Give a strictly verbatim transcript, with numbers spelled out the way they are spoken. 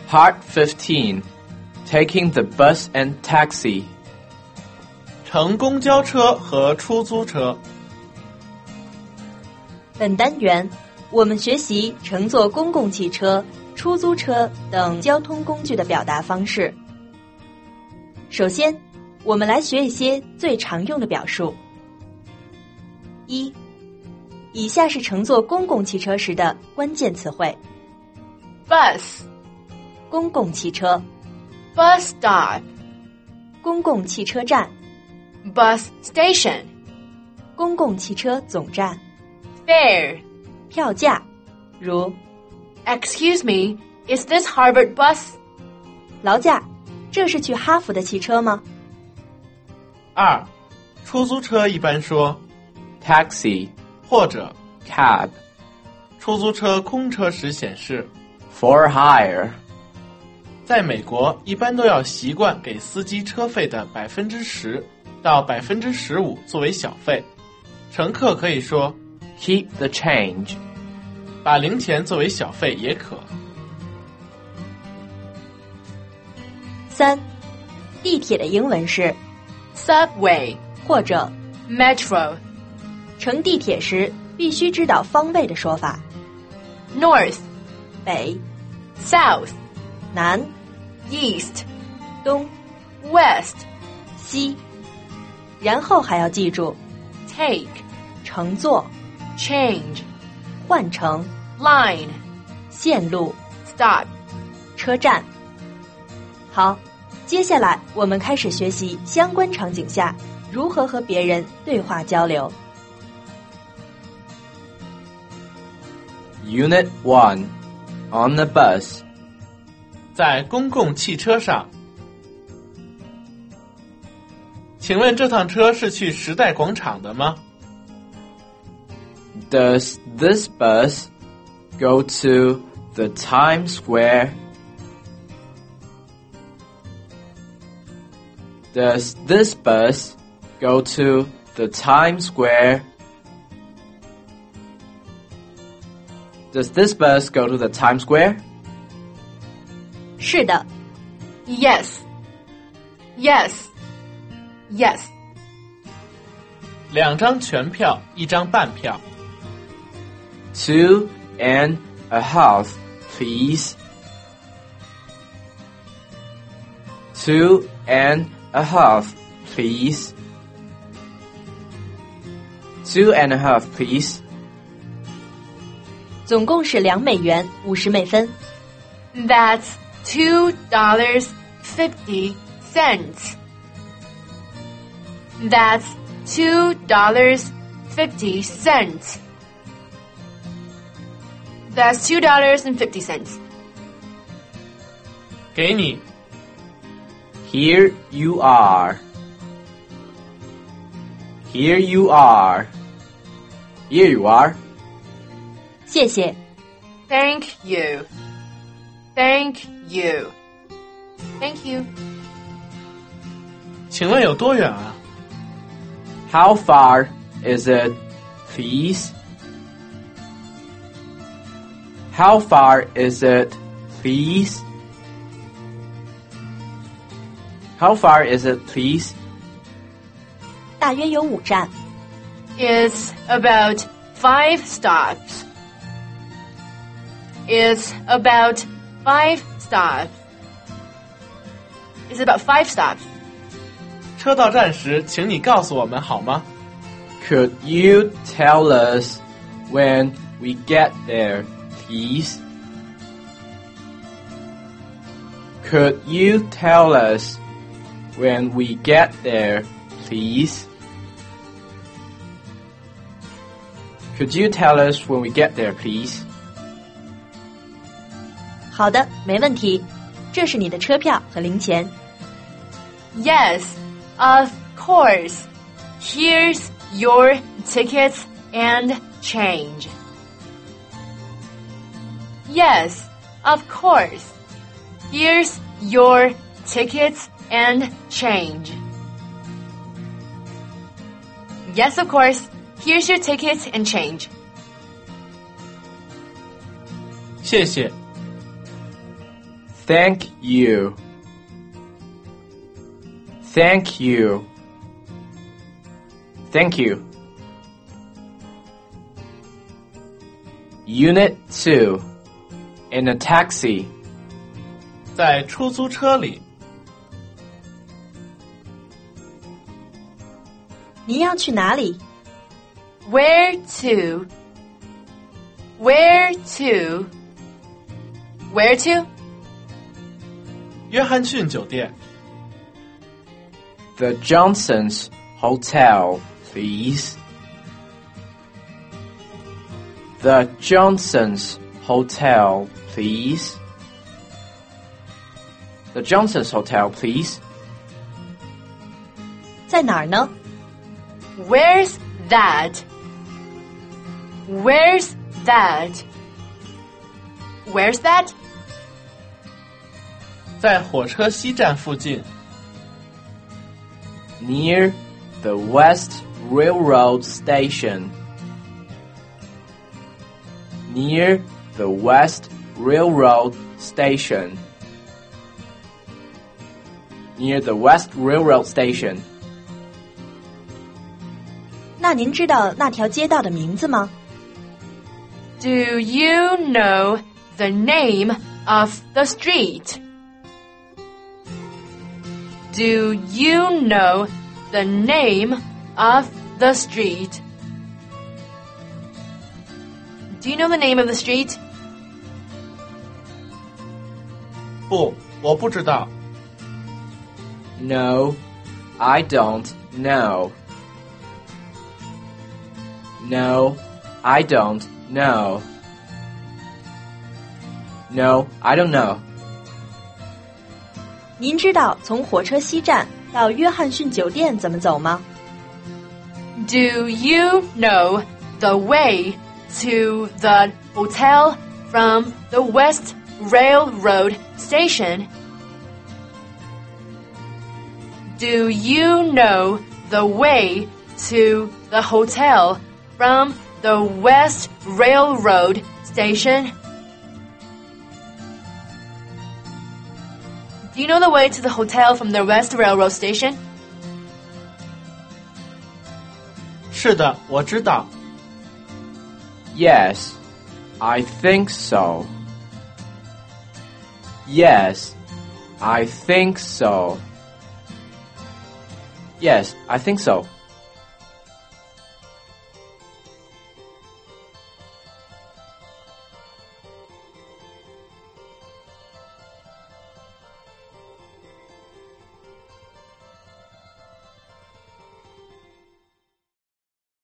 Part fifteen. Taking the bus and taxi. 乘公交车和出租车。 本单元我们学习乘坐公共汽车、出租车等交通工具的表达方式。首先，我们来学一些最常用的表述。一，以下是乘坐公共汽车时的关键词汇。 Bus, 公共汽车， bus stop, 公共汽车站， bus station, 公共汽车总站， fare. 票价，如 Excuse me, is this Harvard bus? 劳驾，这是去哈佛的汽车吗？ 二，出租车一般说 Taxi, 或者 cab, 出租车空车时显示。 for hire. 在美国，一般都要习惯给司机车费的百分之十到百分之十五作为小费。乘客可以说 Keep the change. 把零钱作为小费也可。 三，地铁的英文是 Subway, 或者 metro, 乘地铁时必须知道方位的说法。 north, 北、 south, 南、 east, 东、 west, 西，然后还要记住 take, 乘坐、 change, 换乘、 line, 线路、 stop. 车站。好，接下来我们开始学习相关场景下如何和别人对话交流。 Unit one. On the bus. 在公共汽车上。请问这趟车是去时代广场的吗？ Does this bus go to the Times Square? Does this bus go to the Times Square? Does this bus go to the Times Square? 是的， Yes, yes, yes. 两张全票，一张半票。 Two and a half, please. Two and a half, please. Two and a half, please. 总共是两美元五十美分。 That's two dollars fifty cents. That's two dollars fifty cents. That's two dollars and fifty cents. 给你。 Here you are. Here you are. Here you are. 谢谢。 Thank you. Thank you. Thank you. 请问有多远啊？ How far is it, please? How far is it, please? How far is it, please? 大约有五站。 It's about five stops. It's about five stops. It's about five stops. 车到站时，请你告诉我们好吗？ Could you tell us when we get there, please? Could you tell us when we get there, please? Could you tell us when we get there, please? 好的，没问题。这是你的车票和零钱。 Yes, of course. Here's your tickets and change. Yes, of course. Here's your tickets and change. Yes, of course. Here's your ticket and change. 谢谢。 Thank you. Thank you. Thank you. Unit two. In a taxi. 在出租车里， 您要去哪里？ Where to? Where to? Where to? 约翰逊酒店。 The Johnson's Hotel, please. The Johnson's Hotel, please. The Johnson's Hotel, please. 在哪儿呢？ Where's that? Where's that? Where's that? 在火车西站附近， Near the West Railroad Station. Near the West Railroad Station. Near the West Railroad Station. 那您知道那条街道的名字吗？ Do you know the name of the street? Do you know the name of the street? Do you know the name of the street? 不，我不知道。 No, I don't know. No, I don't know. No, I don't know. 您知道从火车西站到约翰逊酒店怎么走吗？ Do you know the way to the hotel from the West Railroad Station? Do you know the way to the hotel from the West Railroad Station? Do you know the way to the hotel from the West Railroad Station? 是的，我知道。 Yes, I think so. Yes, I think so. Yes, I think so.